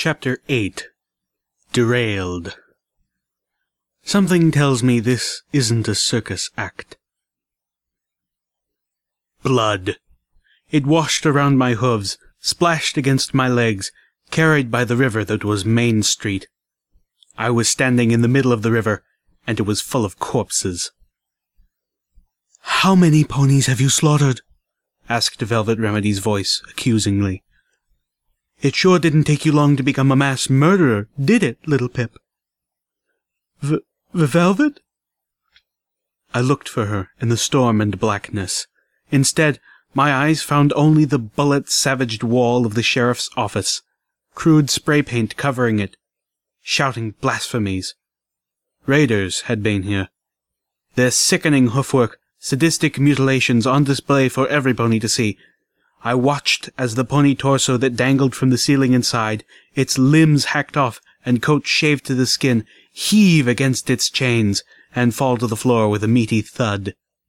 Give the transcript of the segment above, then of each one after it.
Chapter 8. Derailed. Something tells me this isn't a circus act. Blood. It washed around my hooves, splashed against my legs, carried by the river that was Main Street. I was standing in the middle of the river, and it was full of corpses. "How many ponies have you slaughtered?" asked Velvet Remedy's voice, accusingly. "It sure didn't take you long to become a mass murderer, did it, little Pip?" Velvet? I looked for her in the storm and blackness. Instead, my eyes found only the bullet-savaged wall of the sheriff's office, crude spray paint covering it, shouting blasphemies. Raiders had been here. Their sickening hoofwork, sadistic mutilations on display for every pony to see. I watched as the pony torso that dangled from the ceiling inside, its limbs hacked off and coat shaved to the skin, heave against its chains and fall to the floor with a meaty thud.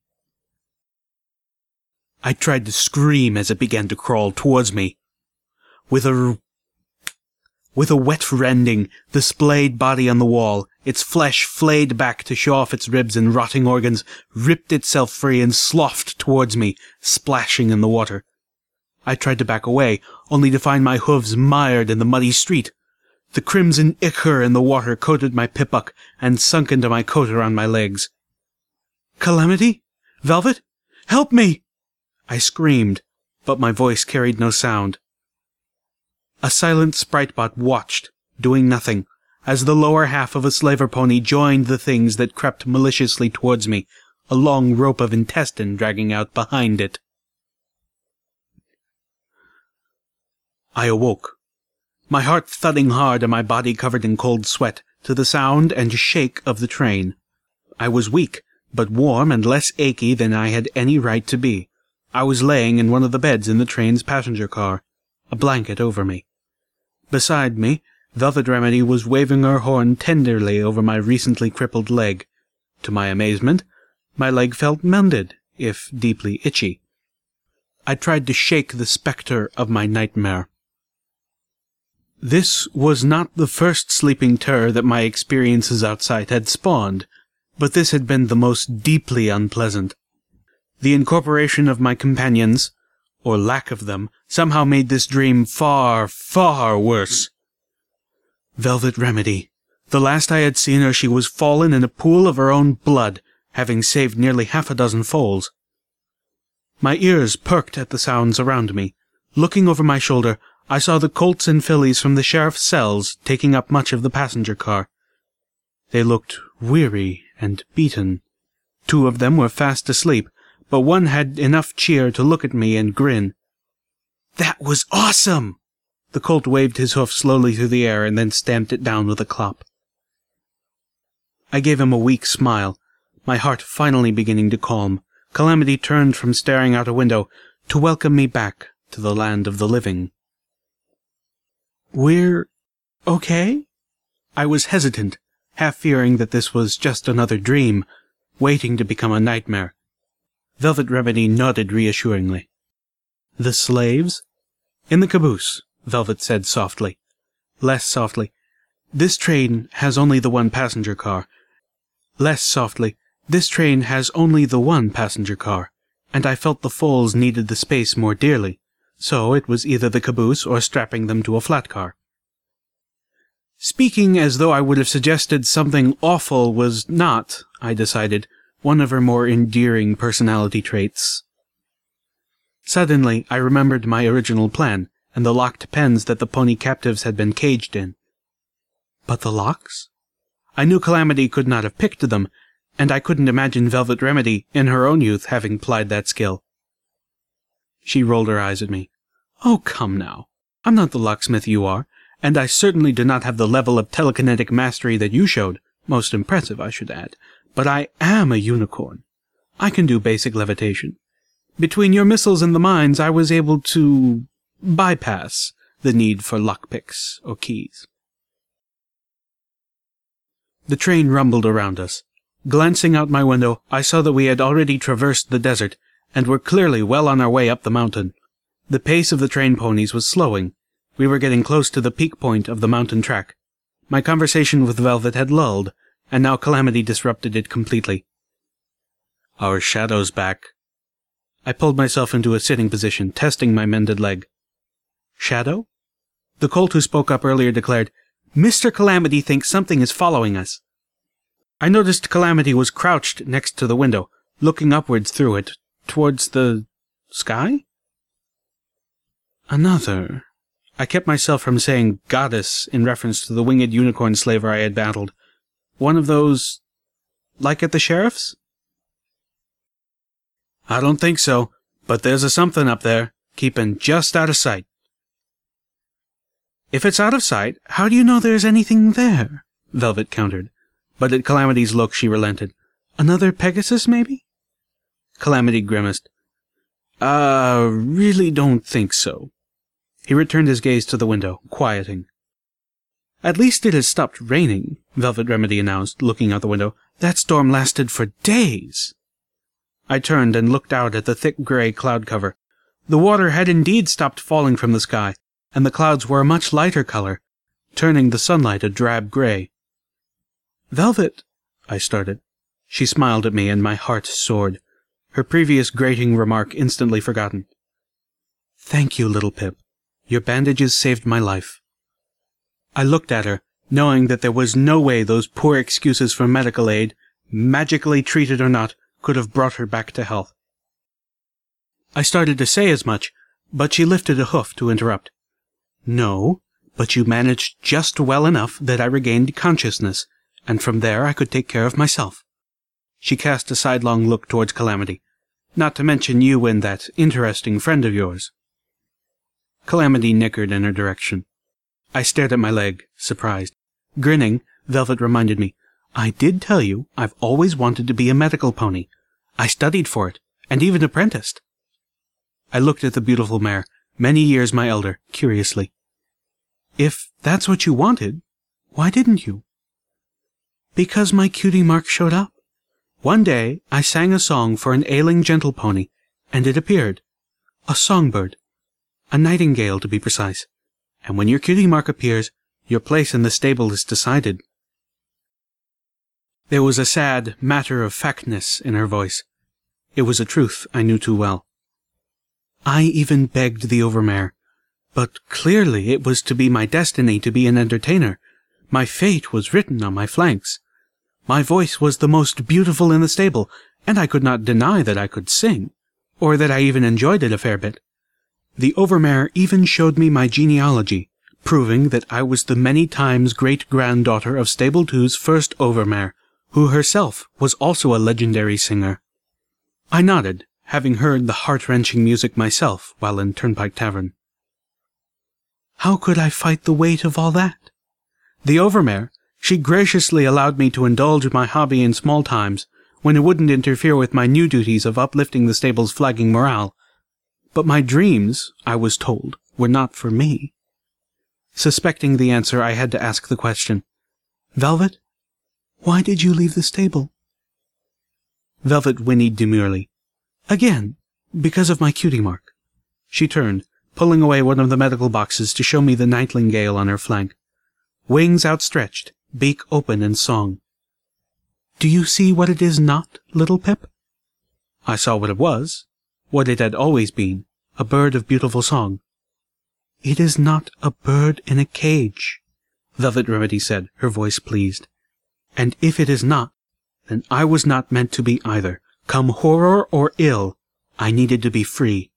I tried to scream as it began to crawl towards me. With a wet rending, the splayed body on the wall, its flesh flayed back to show off its ribs and rotting organs, ripped itself free and sloughed towards me, splashing in the water. I tried to back away, only to find my hooves mired in the muddy street. The crimson ichor in the water coated my pippuck and sunk into my coat around my legs. "Calamity? Velvet? Help me!" I screamed, but my voice carried no sound. A silent Spritebot watched, doing nothing, as the lower half of a slaver pony joined the things that crept maliciously towards me, a long rope of intestine dragging out behind it. I awoke, my heart thudding hard and my body covered in cold sweat, to the sound and shake of the train. I was weak, but warm and less achy than I had any right to be. I was laying in one of the beds in the train's passenger car, a blanket over me. Beside me, Velvet Remedy was waving her horn tenderly over my recently crippled leg. To my amazement, my leg felt mended, if deeply itchy. I tried to shake the spectre of my nightmare. This was not the first sleeping terror that my experiences outside had spawned, but this had been the most deeply unpleasant. The incorporation of my companions, or lack of them, somehow made this dream far, far worse. Velvet Remedy. The last I had seen her, she was fallen in a pool of her own blood, having saved nearly 6 foals. My ears perked at the sounds around me. Looking over my shoulder, I saw the colts and fillies from the sheriff's cells taking up much of the passenger car. They looked weary and beaten. 2 of them were fast asleep, but one had enough cheer to look at me and grin. "That was awesome!" The colt waved his hoof slowly through the air and then stamped it down with a clop. I gave him a weak smile, my heart finally beginning to calm. Calamity turned from staring out a window to welcome me back to the land of the living. "We're okay?" I was hesitant, half fearing that this was just another dream, waiting to become a nightmare. Velvet Remedy nodded reassuringly. "The slaves?" "In the caboose," Velvet said softly. Less softly. "This train has only the one passenger car." Less softly. "This train has only the one passenger car, and I felt the foals needed the space more dearly, so it was either the caboose or strapping them to a flat car." Speaking as though I would have suggested something awful was not, I decided, one of her more endearing personality traits. Suddenly, I remembered my original plan, and the locked pens that the pony captives had been caged in. But the locks? I knew Calamity could not have picked them, and I couldn't imagine Velvet Remedy, in her own youth, having plied that skill. She rolled her eyes at me. "Oh, come now. I'm not the locksmith you are, and I certainly do not have the level of telekinetic mastery that you showed. Most impressive, I should add. But I am a unicorn. I can do basic levitation. Between your missiles and the mines, I was able to bypass the need for lockpicks or keys." The train rumbled around us. Glancing out my window, I saw that we had already traversed the desert, and were clearly well on our way up the mountain. The pace of the train ponies was slowing, We were getting close to the peak point of the mountain track. My conversation with Velvet had lulled, and now Calamity disrupted it completely. "Our shadow's back." I pulled myself into a sitting position, testing my mended leg. "Shadow?" The colt who spoke up earlier declared, "Mr. Calamity thinks something is following us." I noticed Calamity was crouched next to the window, looking upwards through it, towards the sky? Another. I kept myself from saying goddess in reference to the winged unicorn slaver I had battled. One of those, like at the sheriff's? "I don't think so, but there's a something up there, keeping just out of sight." "If it's out of sight, how do you know there's anything there?" Velvet countered, but at Calamity's look she relented. "Another Pegasus, maybe?" Calamity grimaced. Really don't think so." He returned his gaze to the window, quieting. "At least it has stopped raining," Velvet Remedy announced, looking out the window. "That storm lasted for days." I turned and looked out at the thick grey cloud cover. The water had indeed stopped falling from the sky, and the clouds were a much lighter color, turning the sunlight a drab grey. "Velvet," I started. She smiled at me, and my heart soared. Her previous grating remark instantly forgotten. "Thank you, little Pip. Your bandages saved my life." I looked at her, knowing that there was no way those poor excuses for medical aid, magically treated or not, could have brought her back to health. I started to say as much, but she lifted a hoof to interrupt. "No, but you managed just well enough that I regained consciousness, and from there I could take care of myself." She cast a sidelong look towards Calamity. "Not to mention you and that interesting friend of yours." Calamity nickered in her direction. I stared at my leg, surprised. Grinning, Velvet reminded me, "I did tell you I've always wanted to be a medical pony. I studied for it, and even apprenticed." I looked at the beautiful mare, many years my elder, curiously. "If that's what you wanted, why didn't you?" "Because my cutie mark showed up. One day I sang a song for an ailing gentle pony, and it appeared. A songbird. A nightingale, to be precise. And when your cutie mark appears, your place in the stable is decided." There was a sad matter-of-factness in her voice. It was a truth I knew too well. I even begged the overmare, but clearly it was to be my destiny to be an entertainer. My fate was written on my flanks. My voice was the most beautiful in the stable, and I could not deny that I could sing, or that I even enjoyed it a fair bit. The overmare even showed me my genealogy, proving that I was the many times great-granddaughter of Stable 2's first overmare, who herself was also a legendary singer. I nodded, having heard the heart-wrenching music myself while in Turnpike Tavern. How could I fight the weight of all that? The overmare, she graciously allowed me to indulge my hobby in small times, when it wouldn't interfere with my new duties of uplifting the stable's flagging morale. But my dreams, I was told, were not for me. Suspecting the answer, I had to ask the question, "Velvet, why did you leave the stable?" Velvet whinnied demurely. "Again, because of my cutie mark." She turned, pulling away one of the medical boxes to show me the nightingale on her flank. Wings outstretched, beak open in song. "Do you see what it is not, little Pip?" I saw what it was, what it had always been, a bird of beautiful song. "It is not a bird in a cage," Velvet Remedy said, her voice pleased. "And if it is not, then I was not meant to be either. Come horror or ill, I needed to be free."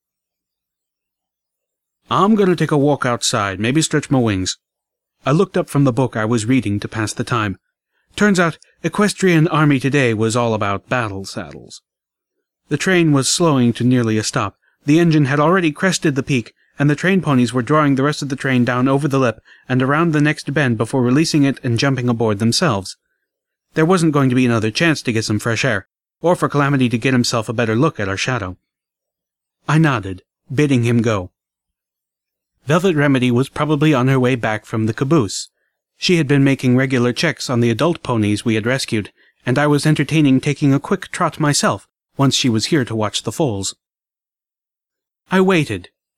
"I'm going to take a walk outside, maybe stretch my wings." I looked up from the book I was reading to pass the time. Turns out, Equestrian Army today was all about battle saddles. The train was slowing to nearly a stop. The engine had already crested the peak, and the train ponies were drawing the rest of the train down over the lip and around the next bend before releasing it and jumping aboard themselves. There wasn't going to be another chance to get some fresh air, or for Calamity to get himself a better look at our shadow. I nodded, bidding him go. Velvet Remedy was probably on her way back from the caboose. She had been making regular checks on the adult ponies we had rescued, and I was entertaining taking a quick trot myself, once she was here to watch the foals. I waited,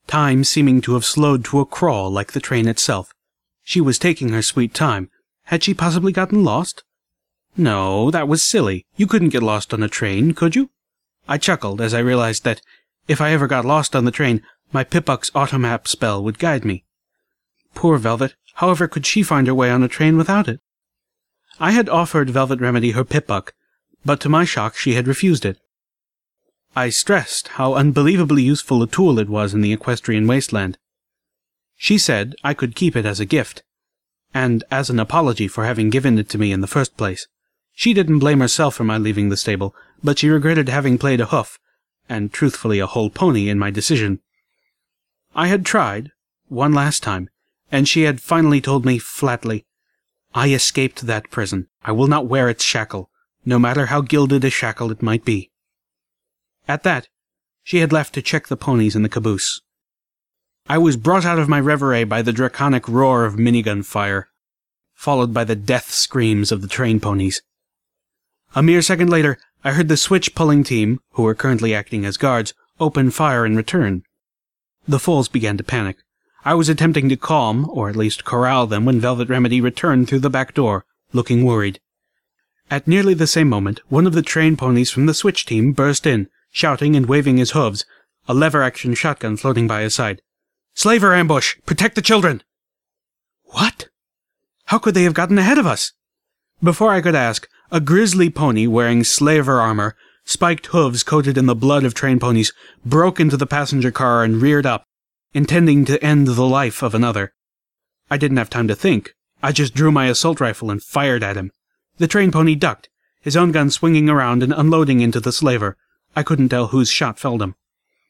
time seeming to have slowed to a crawl like the train itself. She was taking her sweet time. Had she possibly gotten lost? No, that was silly. You couldn't get lost on a train, could you? I chuckled as I realized that, if I ever got lost on the train, my Pipbuck's automap spell would guide me. Poor Velvet, however could she find her way on a train without it? I had offered Velvet Remedy her Pip-Buck, but to my shock she had refused it. I stressed how unbelievably useful a tool it was in the equestrian wasteland. She said I could keep it as a gift, and as an apology for having given it to me in the first place. She didn't blame herself for my leaving the stable, but she regretted having played a hoof, and truthfully a whole pony, in my decision. I had tried, one last time, and she had finally told me flatly, "I escaped that prison. I will not wear its shackle, no matter how gilded a shackle it might be." At that, she had left to check the ponies in the caboose. I was brought out of my reverie by the draconic roar of minigun fire, followed by the death screams of the train ponies. A mere second later, I heard the switch-pulling team, who were currently acting as guards, open fire in return. The foals began to panic. I was attempting to calm, or at least corral them, when Velvet Remedy returned through the back door, looking worried. At nearly the same moment, one of the train ponies from the switch team burst in, shouting and waving his hooves, a lever-action shotgun floating by his side. "Slaver ambush! Protect the children!" What? How could they have gotten ahead of us? Before I could ask, a grizzly pony wearing slaver armor, spiked hooves coated in the blood of train ponies, broke into the passenger car and reared up, intending to end the life of another. I didn't have time to think. I just drew my assault rifle and fired at him. The train pony ducked, his own gun swinging around and unloading into the slaver. I couldn't tell whose shot felled him.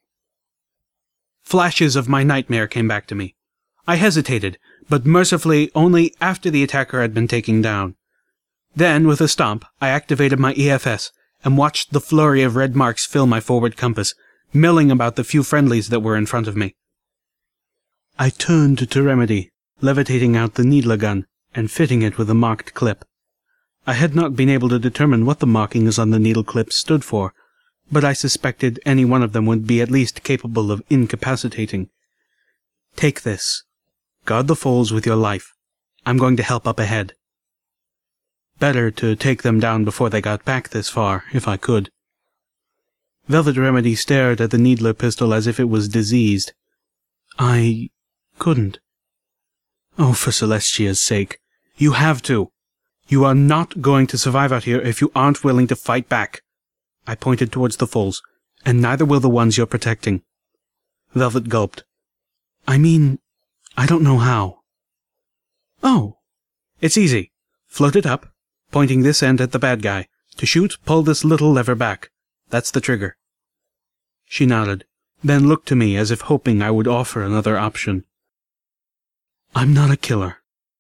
Flashes of my nightmare came back to me. I hesitated, but mercifully only after the attacker had been taken down. Then, with a stomp, I activated my EFS and watched the flurry of red marks fill my forward compass, milling about the few friendlies that were in front of me. I turned to Remedy, levitating out the needler gun and fitting it with a marked clip. I had not been able to determine what the markings on the needle clips stood for, but I suspected any one of them would be at least capable of incapacitating. "Take this. Guard the foals with your life. I'm going to help up ahead." Better to take them down before they got back this far, if I could. Velvet Remedy stared at the needler pistol as if it was diseased. "I couldn't." "Oh, for Celestia's sake. You have to. You are not going to survive out here if you aren't willing to fight back." I pointed towards the foals, "and neither will the ones you're protecting." Velvet gulped. "I mean, I don't know how." "Oh, it's easy. Float it up, pointing this end at the bad guy. To shoot, pull this little lever back. That's the trigger." She nodded, then looked to me as if hoping I would offer another option. "I'm not a killer."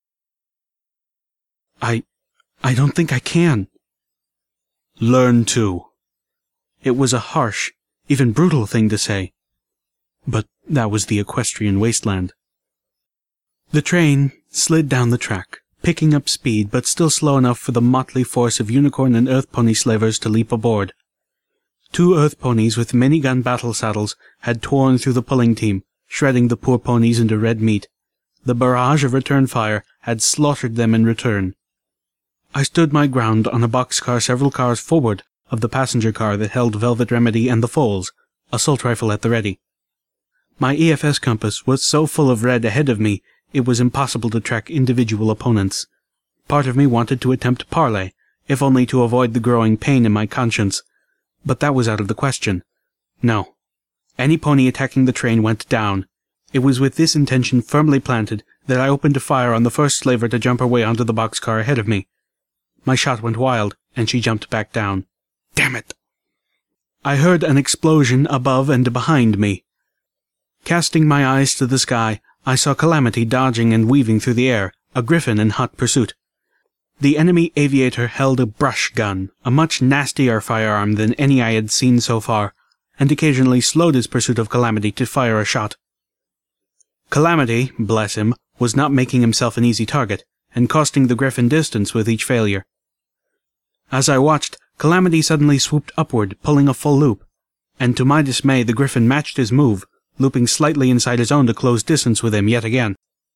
I don't think I can." "Learn to." It was a harsh, even brutal thing to say, but that was the equestrian wasteland. The train slid down the track, picking up speed but still slow enough for the motley force of unicorn and earth pony slavers to leap aboard. 2 earth ponies with minigun battle saddles had torn through the pulling team, shredding the poor ponies into red meat. The barrage of return fire had slaughtered them in return. I stood my ground on a boxcar several cars forward of the passenger car that held Velvet Remedy and the foals, assault rifle at the ready. My EFS compass was so full of red ahead of me it was impossible to track individual opponents. Part of me wanted to attempt parley, if only to avoid the growing pain in my conscience, but that was out of the question. No. Any pony attacking the train went down. It was with this intention firmly planted that I opened a fire on the first slaver to jump her way onto the boxcar ahead of me. My shot went wild, and she jumped back down. Damn it! I heard an explosion above and behind me. Casting my eyes to the sky, I saw Calamity dodging and weaving through the air, a griffin in hot pursuit. The enemy aviator held a brush gun, a much nastier firearm than any I had seen so far, and occasionally slowed his pursuit of Calamity to fire a shot. Calamity, bless him, was not making himself an easy target, and costing the griffin distance with each failure. As I watched, Calamity suddenly swooped upward, pulling a full loop, and to my dismay the griffin matched his move, looping slightly inside his own to close distance with him yet again.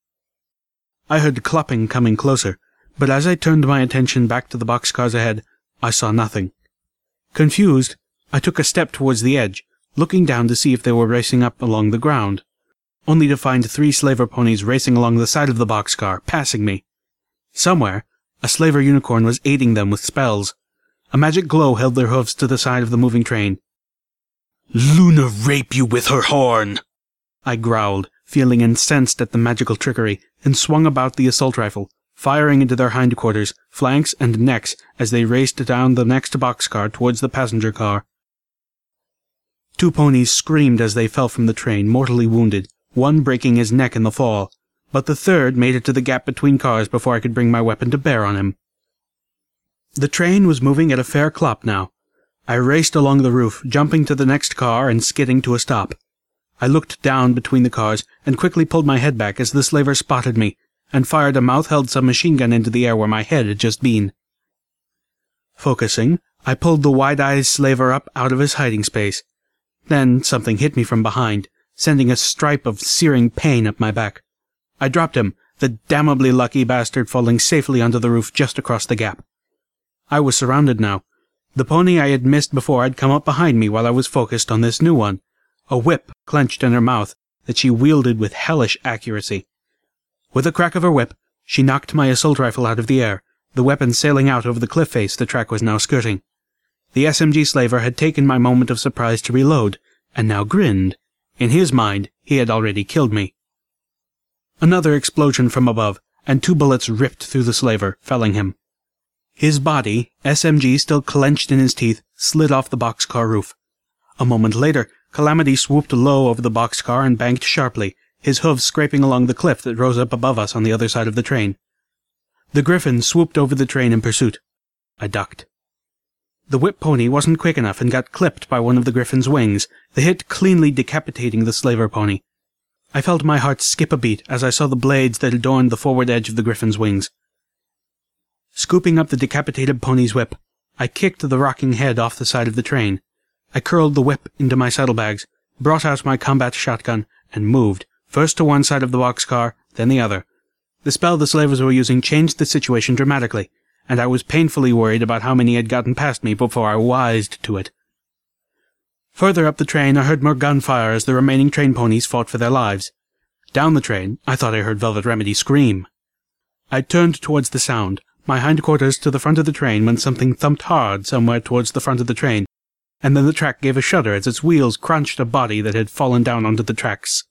I heard clopping coming closer, but as I turned my attention back to the boxcars ahead, I saw nothing. Confused, I took a step towards the edge, looking down to see if they were racing up along the ground, only to find 3 slaver ponies racing along the side of the boxcar, passing me. Somewhere, a slaver unicorn was aiding them with spells. A magic glow held their hooves to the side of the moving train. "Luna rape you with her horn!" I growled, feeling incensed at the magical trickery, and swung about the assault rifle, firing into their hindquarters, flanks, and necks as they raced down the next boxcar towards the passenger car. 2 ponies screamed as they fell from the train, mortally wounded, one breaking his neck in the fall, but the third made it to the gap between cars before I could bring my weapon to bear on him. The train was moving at a fair clop now. I raced along the roof, jumping to the next car and skidding to a stop. I looked down between the cars and quickly pulled my head back as the slaver spotted me and fired a mouth-held submachine gun into the air where my head had just been. Focusing, I pulled the wide-eyed slaver up out of his hiding space. Then something hit me from behind, sending a stripe of searing pain up my back. I dropped him, the damnably lucky bastard falling safely onto the roof just across the gap. I was surrounded now. The pony I had missed before had come up behind me while I was focused on this new one, a whip clenched in her mouth that she wielded with hellish accuracy. With a crack of her whip, she knocked my assault rifle out of the air, the weapon sailing out over the cliff face the track was now skirting. The SMG slaver had taken my moment of surprise to reload, and now grinned. In his mind, he had already killed me. Another explosion from above, and 2 bullets ripped through the slaver, felling him. His body, SMG still clenched in his teeth, slid off the boxcar roof. A moment later, Calamity swooped low over the boxcar and banked sharply, his hooves scraping along the cliff that rose up above us on the other side of the train. The Griffin swooped over the train in pursuit. I ducked. The whip pony wasn't quick enough and got clipped by one of the Griffin's wings, the hit cleanly decapitating the slaver pony. I felt my heart skip a beat as I saw the blades that adorned the forward edge of the Griffin's wings. Scooping up the decapitated pony's whip, I kicked the rocking head off the side of the train. I curled the whip into my saddlebags, brought out my combat shotgun, and moved, first to one side of the boxcar, then the other. The spell the slavers were using changed the situation dramatically, and I was painfully worried about how many had gotten past me before I wised to it. Further up the train, I heard more gunfire as the remaining train ponies fought for their lives. Down the train, I thought I heard Velvet Remedy scream. I turned towards the sound, my hindquarters to the front of the train when something thumped hard somewhere towards the front of the train, and then the track gave a shudder as its wheels crunched a body that had fallen down onto the tracks.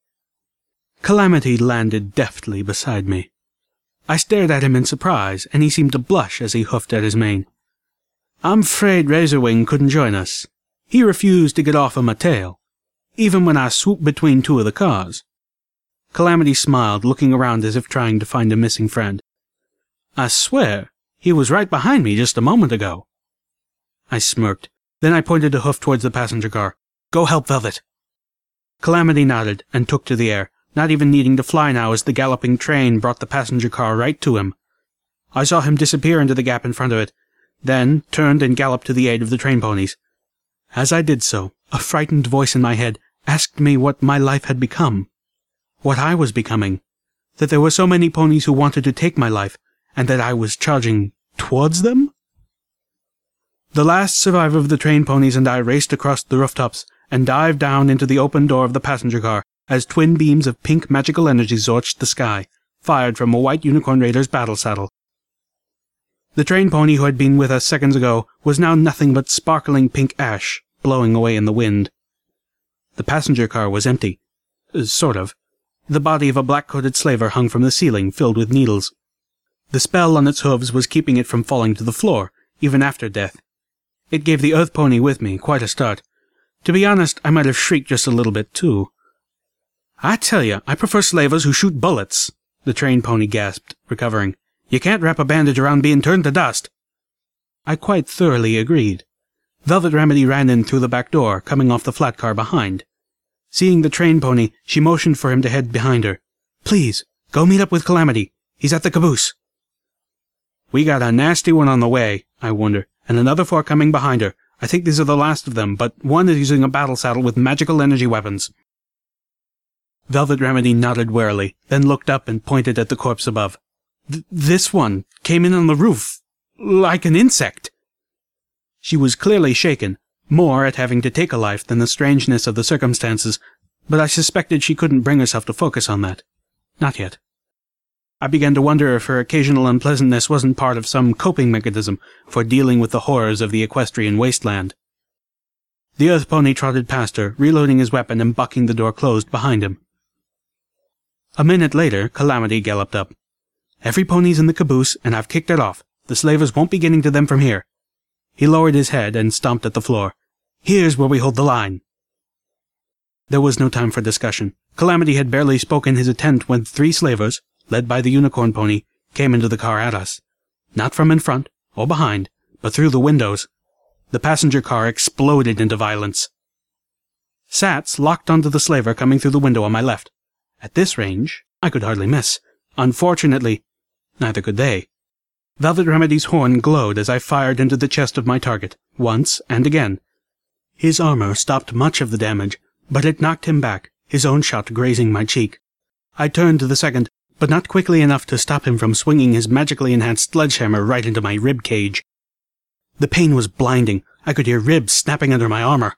Calamity landed deftly beside me. I stared at him in surprise, and he seemed to blush as he hoofed at his mane. "I'm afraid Razorwing couldn't join us. He refused to get off of my tail, even when I swooped between 2 of the cars." Calamity smiled, looking around as if trying to find a missing friend. "I swear, he was right behind me just a moment ago." I smirked. Then I pointed a hoof towards the passenger car. "Go help Velvet." Calamity nodded and took to the air, not even needing to fly now as the galloping train brought the passenger car right to him. I saw him disappear into the gap in front of it, then turned and galloped to the aid of the train ponies. As I did so, a frightened voice in my head asked me what my life had become, what I was becoming, that there were so many ponies who wanted to take my life, and that I was charging towards them? The last survivor of the train ponies and I raced across the rooftops and dived down into the open door of the passenger car as twin beams of pink magical energy zorched the sky, fired from a white Unicorn Raider's battle saddle. The train pony who had been with us seconds ago was now nothing but sparkling pink ash, blowing away in the wind. The passenger car was empty. Sort of. The body of a black-coated slaver hung from the ceiling, filled with needles. The spell on its hooves was keeping it from falling to the floor, even after death. It gave the earth pony with me quite a start. To be honest, I might have shrieked just a little bit, too. "I tell you, I prefer slavers who shoot bullets," the train pony gasped, recovering. "You can't wrap a bandage around being turned to dust." I quite thoroughly agreed. Velvet Remedy ran in through the back door, coming off the flat car behind. Seeing the train pony, she motioned for him to head behind her. "Please, go meet up with Calamity. He's at the caboose." "We got a nasty one on the way," I warned her, "and another 4 coming behind her. I think these are the last of them, but one is using a battle saddle with magical energy weapons." Velvet Remedy nodded warily, then looked up and pointed at the corpse above. This one came in on the roof, like an insect. She was clearly shaken, more at having to take a life than the strangeness of the circumstances, but I suspected she couldn't bring herself to focus on that. Not yet. I began to wonder if her occasional unpleasantness wasn't part of some coping mechanism for dealing with the horrors of the equestrian wasteland. The Earth Pony trotted past her, reloading his weapon and bucking the door closed behind him. A minute later, Calamity galloped up. Every pony's in the caboose, and I've kicked it off. The slavers won't be getting to them from here. He lowered his head and stomped at the floor. Here's where we hold the line. There was no time for discussion. Calamity had barely spoken his intent when 3 slavers, led by the unicorn pony, came into the car at us. Not from in front, or behind, but through the windows. The passenger car exploded into violence. Sats locked onto the slaver coming through the window on my left. At this range, I could hardly miss. Unfortunately, neither could they. Velvet Remedy's horn glowed as I fired into the chest of my target, once and again. His armor stopped much of the damage, but it knocked him back, his own shot grazing my cheek. I turned to the second, but not quickly enough to stop him from swinging his magically enhanced sledgehammer right into my rib cage. The pain was blinding. I could hear ribs snapping under my armor.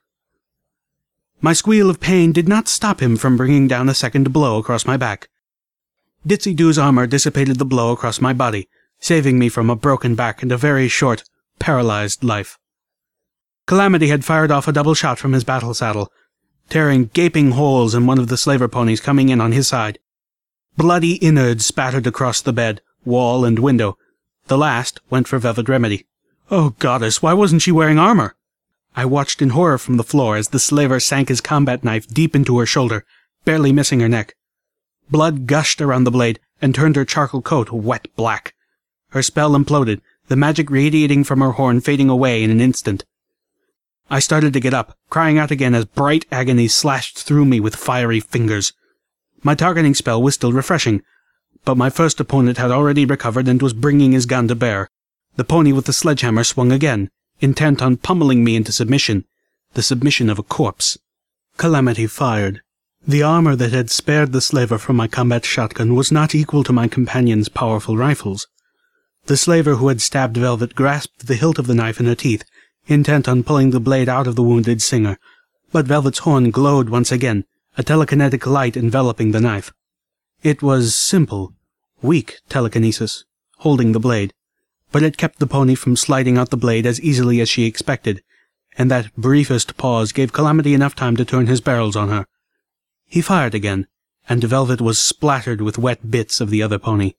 My squeal of pain did not stop him from bringing down a second blow across my back. Ditsy Doo's armor dissipated the blow across my body, saving me from a broken back and a very short, paralyzed life. Calamity had fired off a double shot from his battle saddle, tearing gaping holes in one of the slaver ponies coming in on his side. Bloody innards spattered across the bed, wall, and window. The last went for Velvet Remedy. Oh, goddess, why wasn't she wearing armor? I watched in horror from the floor as the slaver sank his combat knife deep into her shoulder, barely missing her neck. Blood gushed around the blade and turned her charcoal coat wet black. Her spell imploded, the magic radiating from her horn fading away in an instant. I started to get up, crying out again as bright agony slashed through me with fiery fingers. My targeting spell was still refreshing, but my first opponent had already recovered and was bringing his gun to bear. The pony with the sledgehammer swung again, intent on pummeling me into submission, the submission of a corpse. Calamity fired. The armor that had spared the slaver from my combat shotgun was not equal to my companion's powerful rifles. The slaver who had stabbed Velvet grasped the hilt of the knife in her teeth, intent on pulling the blade out of the wounded singer, but Velvet's horn glowed once again, a telekinetic light enveloping the knife. It was simple, weak telekinesis, holding the blade, but it kept the pony from sliding out the blade as easily as she expected, and that briefest pause gave Calamity enough time to turn his barrels on her. He fired again, and Velvet was splattered with wet bits of the other pony.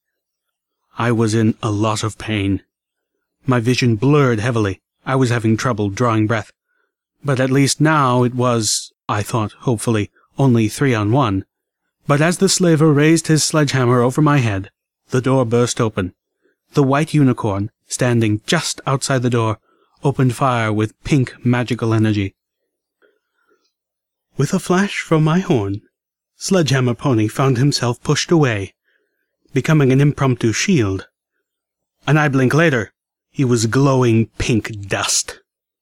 I was in a lot of pain. My vision blurred heavily. I was having trouble drawing breath. But at least now it was, I thought, hopefully, only 3-on-1. But as the slaver raised his sledgehammer over my head, the door burst open. The white unicorn, standing just outside the door, opened fire with pink magical energy. With a flash from my horn, Sledgehammer Pony found himself pushed away, becoming an impromptu shield. An eye blink later, he was glowing pink dust.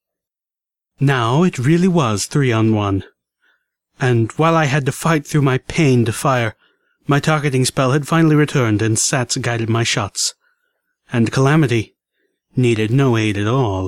Now it really was 3-on-1. And while I had to fight through my pain to fire, my targeting spell had finally returned and Sats guided my shots. And Calamity needed no aid at all.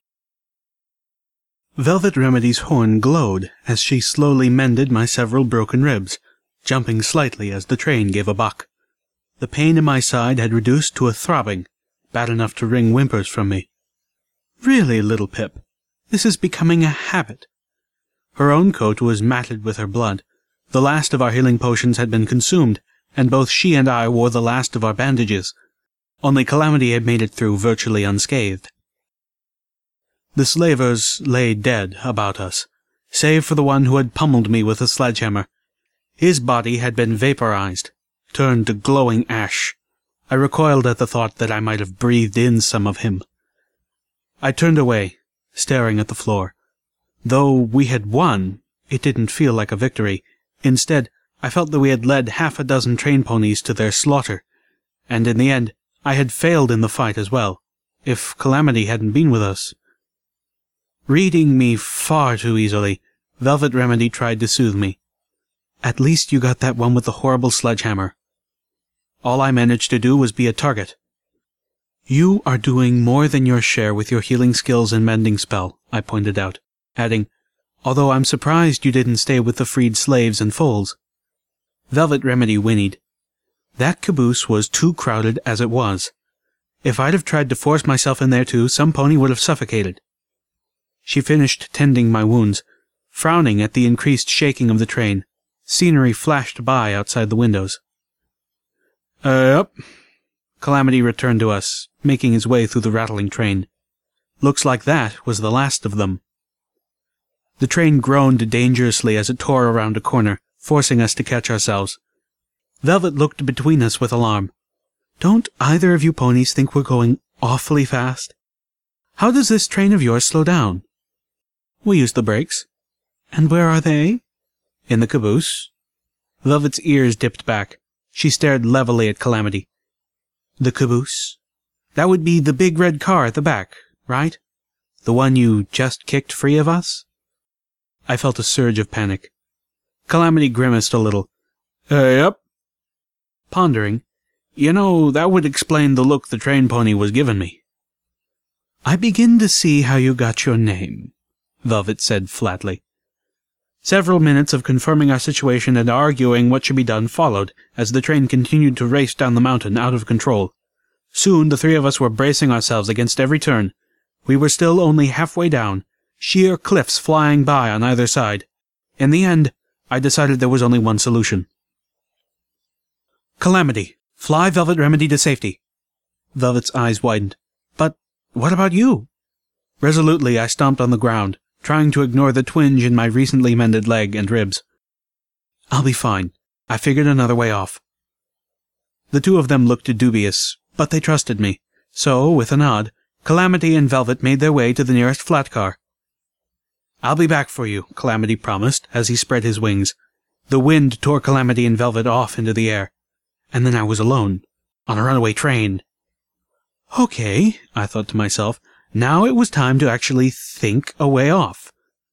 Velvet Remedy's horn glowed as she slowly mended my several broken ribs, jumping slightly as the train gave a buck. The pain in my side had reduced to a throbbing, bad enough to wring whimpers from me. Really, little Pip, this is becoming a habit. Her own coat was matted with her blood. The last of our healing potions had been consumed, and both she and I wore the last of our bandages. Only Calamity had made it through virtually unscathed. The slavers lay dead about us, save for the one who had pummeled me with a sledgehammer. His body had been vaporized, turned to glowing ash. I recoiled at the thought that I might have breathed in some of him. I turned away, staring at the floor. Though we had won, it didn't feel like a victory. Instead, I felt that we had led 6 train ponies to their slaughter, and in the end, I had failed in the fight as well, if Calamity hadn't been with us. Reading me far too easily, Velvet Remedy tried to soothe me. At least you got that one with the horrible sledgehammer. All I managed to do was be a target. You are doing more than your share with your healing skills and mending spell, I pointed out, adding, although I'm surprised you didn't stay with the freed slaves and foals. Velvet Remedy whinnied. That caboose was too crowded as it was. If I'd have tried to force myself in there too, some pony would have suffocated. She finished tending my wounds, frowning at the increased shaking of the train. Scenery flashed by outside the windows. Yep. Calamity returned to us, making his way through the rattling train. Looks like that was the last of them. The train groaned dangerously as it tore around a corner, forcing us to catch ourselves. Velvet looked between us with alarm. Don't either of you ponies think we're going awfully fast? How does this train of yours slow down? We use the brakes. And where are they? In the caboose. Velvet's ears dipped back. She stared levelly at Calamity. The caboose? That would be the big red car at the back, right? The one you just kicked free of us? I felt a surge of panic. Calamity grimaced a little. Yep. Pondering, that would explain the look the train pony was giving me. I begin to see how you got your name, Velvet said flatly. Several minutes of confirming our situation and arguing what should be done followed, as the train continued to race down the mountain out of control. Soon the three of us were bracing ourselves against every turn. We were still only halfway down, sheer cliffs flying by on either side. In the end, I decided there was only one solution. Calamity, fly Velvet Remedy to safety. Velvet's eyes widened. But what about you? Resolutely, I stomped on the ground, trying to ignore the twinge in my recently mended leg and ribs. I'll be fine. I figured another way off. The two of them looked dubious, but they trusted me. So, with a nod, Calamity and Velvet made their way to the nearest flat car. I'll be back for you, Calamity promised, as he spread his wings. The wind tore Calamity and Velvet off into the air. And then I was alone, on a runaway train. Okay, I thought to myself, now it was time to actually think a way off.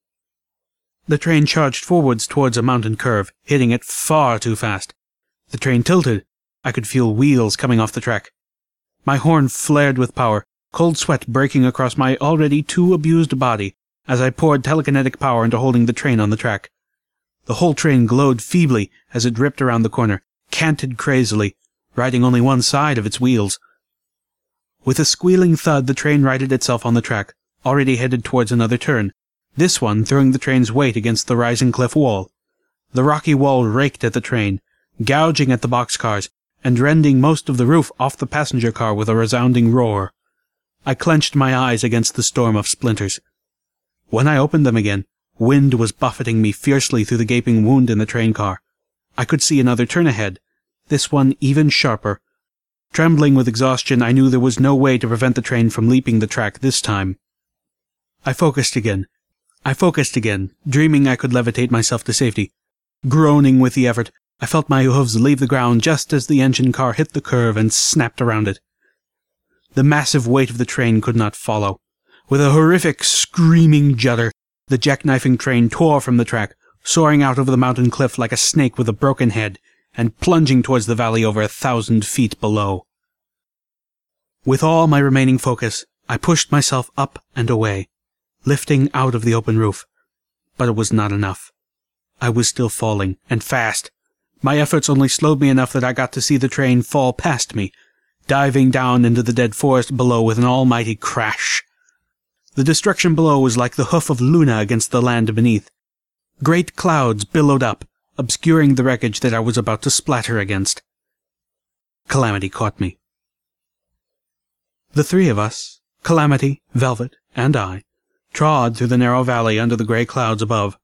The train charged forwards towards a mountain curve, hitting it far too fast. The train tilted. I could feel wheels coming off the track. My horn flared with power, cold sweat breaking across my already too abused body as I poured telekinetic power into holding the train on the track. The whole train glowed feebly as it ripped around the corner, canted crazily, riding only one side of its wheels. With a squealing thud, the train righted itself on the track, already headed towards another turn, this one throwing the train's weight against the rising cliff wall. The rocky wall raked at the train, gouging at the boxcars, and rending most of the roof off the passenger car with a resounding roar. I clenched my eyes against the storm of splinters. When I opened them again, wind was buffeting me fiercely through the gaping wound in the train car. I could see another turn ahead, this one even sharper. Trembling with exhaustion, I knew there was no way to prevent the train from leaping the track this time. I focused again, dreaming I could levitate myself to safety. Groaning with the effort, I felt my hooves leave the ground just as the engine car hit the curve and snapped around it. The massive weight of the train could not follow. With a horrific, screaming judder, the jackknifing train tore from the track, soaring out over the mountain cliff like a snake with a broken head, and plunging towards the valley over 1,000 feet below. With all my remaining focus, I pushed myself up and away, lifting out of the open roof. But it was not enough. I was still falling, and fast. My efforts only slowed me enough that I got to see the train fall past me, diving down into the dead forest below with an almighty crash. The destruction below was like the hoof of Luna against the land beneath. Great clouds billowed up, obscuring the wreckage that I was about to splatter against. Calamity caught me. The three of us, Calamity, Velvet, and I, trod through the narrow valley under the grey clouds above.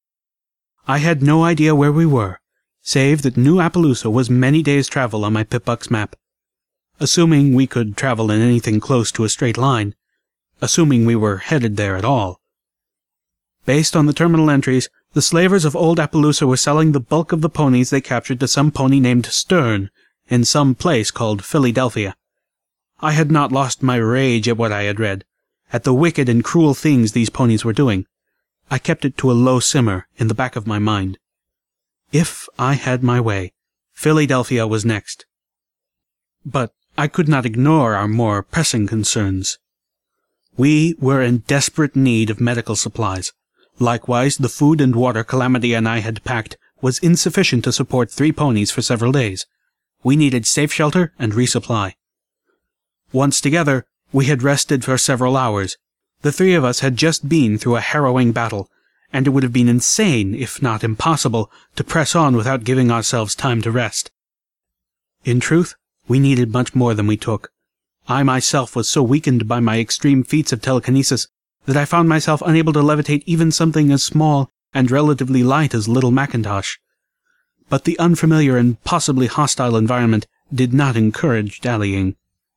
I had no idea where we were, save that New Appaloosa was many days' travel on my Pip-Buck's map. Assuming we could travel in anything close to a straight line, assuming we were headed there at all. Based on the terminal entries, the slavers of Old Appaloosa were selling the bulk of the ponies they captured to some pony named Stern, in some place called Philadelphia. I had not lost my rage at what I had read, at the wicked and cruel things these ponies were doing. I kept it to a low simmer in the back of my mind. If I had my way, Philadelphia was next. But I could not ignore our more pressing concerns. We were in desperate need of medical supplies. Likewise, the food and water Calamity and I had packed was insufficient to support 3 ponies for several days. We needed safe shelter and resupply. Once together, we had rested for several hours. The 3 of us had just been through a harrowing battle, and it would have been insane, if not impossible, to press on without giving ourselves time to rest. In truth, we needed much more than we took. I myself was so weakened by my extreme feats of telekinesis that I found myself unable to levitate even something as small and relatively light as Little Macintosh. But the unfamiliar and possibly hostile environment did not encourage dallying.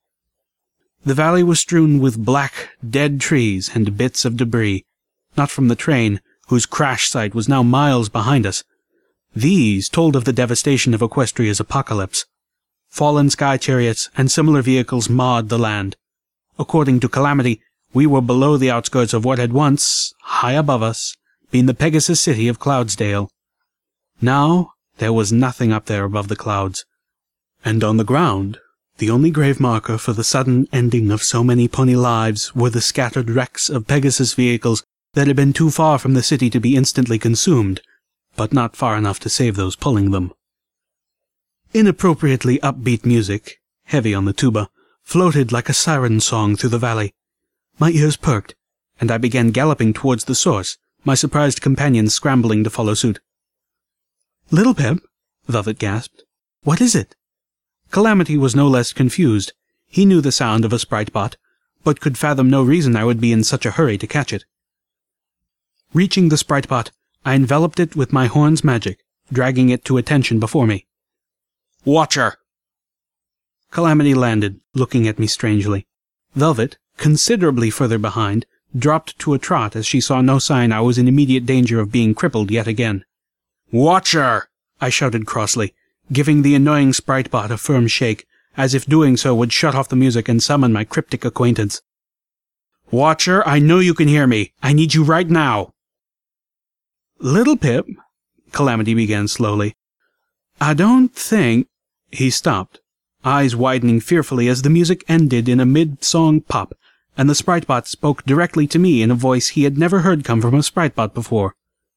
The valley was strewn with black, dead trees and bits of debris, not from the train, whose crash site was now miles behind us. These told of the devastation of Equestria's apocalypse. Fallen sky chariots and similar vehicles marred the land. According to Calamity, we were below the outskirts of what had once, high above us, been the Pegasus city of Cloudsdale. Now there was nothing up there above the clouds, and on the ground, the only grave marker for the sudden ending of so many pony lives were the scattered wrecks of Pegasus vehicles that had been too far from the city to be instantly consumed, but not far enough to save those pulling them. Inappropriately upbeat music, heavy on the tuba, floated like a siren song through the valley. My ears perked, and I began galloping towards the source, my surprised companions scrambling to follow suit. "Little Pep," Velvet gasped. "What is it?" Calamity was no less confused. He knew the sound of a sprite bot, but could fathom no reason I would be in such a hurry to catch it. Reaching the sprite bot, I enveloped it with my horn's magic, dragging it to attention before me. "Watcher!" Calamity landed, looking at me strangely. Velvet, considerably further behind, dropped to a trot as she saw no sign I was in immediate danger of being crippled yet again. "Watcher!" I shouted crossly, giving the annoying sprite bot a firm shake, as if doing so would shut off the music and summon my cryptic acquaintance. "Watcher, I know you can hear me. I need you right now." "Little Pip," Calamity began slowly, "I don't think—" He stopped, eyes widening fearfully as the music ended in a mid-song pop, and the Spritebot spoke directly to me in a voice he had never heard come from a Spritebot before.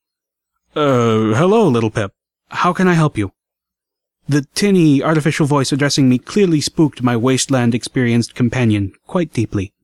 Hello, Little Pip. How can I help you?" The tinny, artificial voice addressing me clearly spooked my wasteland-experienced companion quite deeply.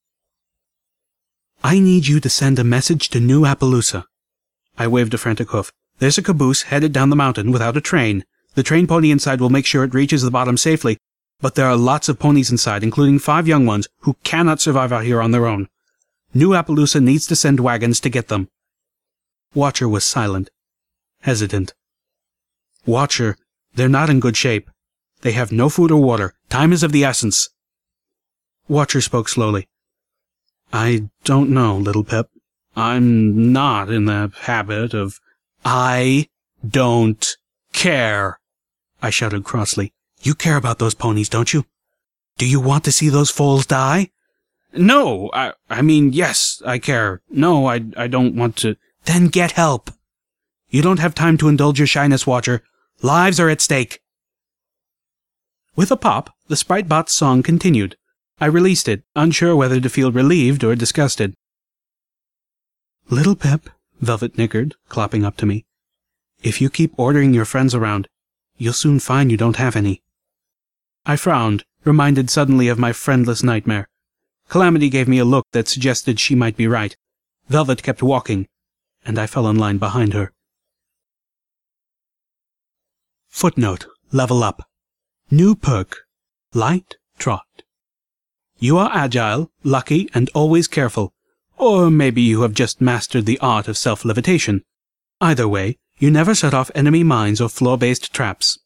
"I need you to send a message to New Appaloosa." I waved a frantic hoof. "There's a caboose headed down the mountain without a train. The train pony inside will make sure it reaches the bottom safely, but there are lots of ponies inside, including 5 young ones, who cannot survive out here on their own. New Appaloosa needs to send wagons to get them." Watcher was silent, hesitant. "Watcher, they're not in good shape. They have no food or water. Time is of the essence." Watcher spoke slowly. "I don't know, Little Pip. I'm not in the habit of—" "I don't care," I shouted crossly. "You care about those ponies, don't you? Do you want to see those foals die?" "No, I mean, yes, I care. No, I don't want to—" "Then get help. You don't have time to indulge your shyness, Watcher. Lives are at stake." With a pop, the Spritebot's song continued. I released it, unsure whether to feel relieved or disgusted. "Little Pip," Velvet nickered, clopping up to me, "if you keep ordering your friends around, you'll soon find you don't have any." I frowned, reminded suddenly of my friendless nightmare. Calamity gave me a look that suggested she might be right. Velvet kept walking, and I fell in line behind her. Footnote: Level up. New perk: Light Trot. You are agile, lucky, and always careful. Or maybe you have just mastered the art of self-levitation. Either way, you never set off enemy mines or floor-based traps.